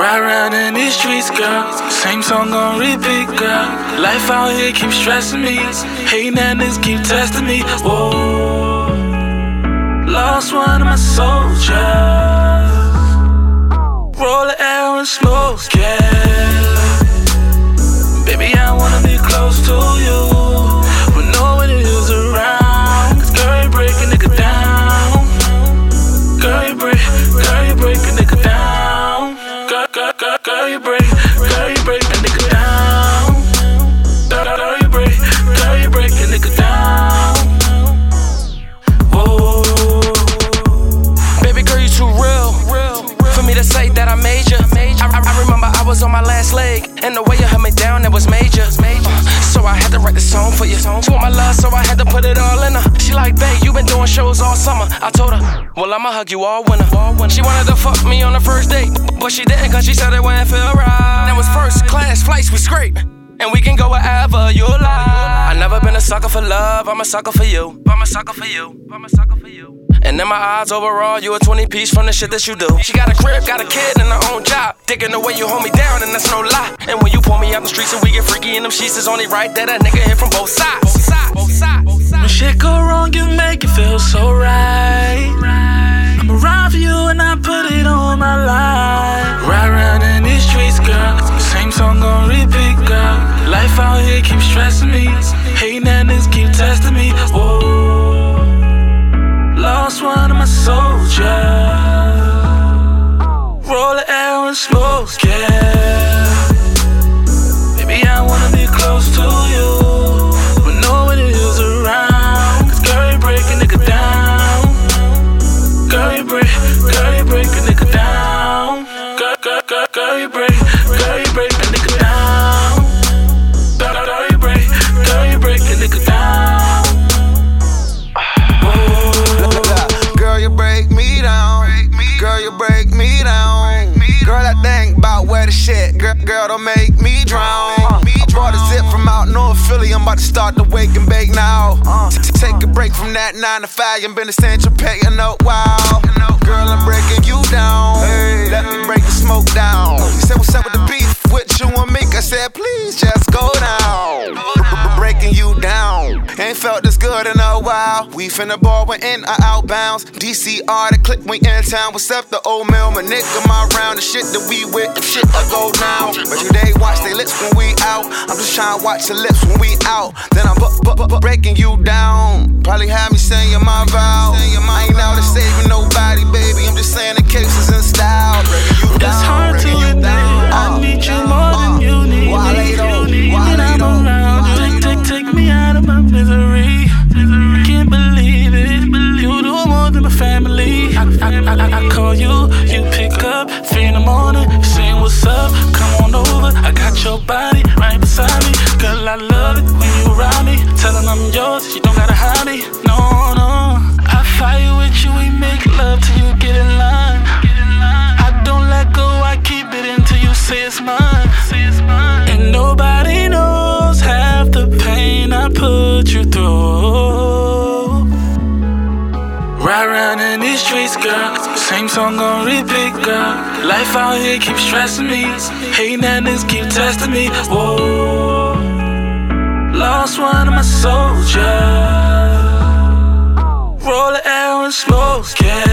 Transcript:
Ride around in these streets, girl. Same song on repeat, girl. Life out here keeps stressing me. Hating that niggas keep testing me. Whoa. Lost one of my soldiers. Roll the air and smoke, yeah. Baby, I wanna be close to you, but no one is around. Cause girl, you break a nigga down. Girl, you break a nigga down. Girl, you break a nigga down. Girl, you break a nigga down. Whoa. Baby girl, you too real for me to say that I made you. I remember I was on my last leg, and the way you held me down, that was major. So I had to write the song for you. She want my love, so I had to put it all in her. She like, babe, you been doing shows all summer. I told her, well, I'ma hug you all winter. She wanted to fuck me on the first date, but she didn't, cause she said it wouldn't feel right. That was first class flights, we scrape, and we can go wherever you like. I never been a sucker for love, I'm a sucker for you. I'm a sucker for you. I'm a sucker for you. And in my eyes, overall, you a 20-piece from the shit that you do. She got a crib, got a kid, and her own job. Digging the way you hold me down, and that's no lie. And when you pull me out the streets and we get freaky in them sheets, it's only right that a nigga hit from both sides. When shit go wrong, you make it feel so right. I'ma ride for you and I put it on my life. Ride around in these streets, girl. Same song on repeat, girl. Life out here keeps stressing me. Hating that niggas keep testing me. Whoa. Lost one of my soldiers. Roll the air and smoke, yeah. Baby, I wanna be close to you, but no one is around. Cause girl, you break a nigga down. Girl, you break a nigga down. Girl, you break a nigga down. Girl, you break a nigga down. Girl, you break me down. Girl, you break me down. Girl, I think about where the shit. Girl, don't make me drown. I bought a zip from out North Philly. I'm about to start to wake and bake now. Take a break from that 9 to 5 and been to Central Pay. Wow. Girl, I'm breaking you down. Let me break the smoke down. You said, what's up with the beef with you and me? I said, please just go down. Breaking you down. Ain't felt this good in a while. We finna ball, we're in or outbounds. DCR, the click, we in town. What's up, the old mill? My nigga, my round. The shit that we with, the shit I go down. But you, they watch their lips when we out. I'm just trying to watch your lips when we out. Then I'm breaking you down. Probably have me saying my vow. I ain't out to saving nobody, baby. I'm just saying the cases in style. Breaking you down. It's hard to admit I need you more than you need me. When I'm around, take me out of my misery. Can't believe it. You do more than my family. I call you, you pick up 3 in the morning, saying what's up, come on over. I got your body right beside me. Girl, I love it when you around me. Tellin' I'm yours, you don't gotta hide me. No, I fight with you, we make love till you get in line. I don't let go, I keep it until you say it's mine. And nobody knows half the pain I put you through. Ride around in these streets, girl. Same song on repeat, girl. Life out here keeps stressing me. Hating that niggas keep testing me. Whoa. Lost one of my soldiers. Roll the air and smoke, yeah.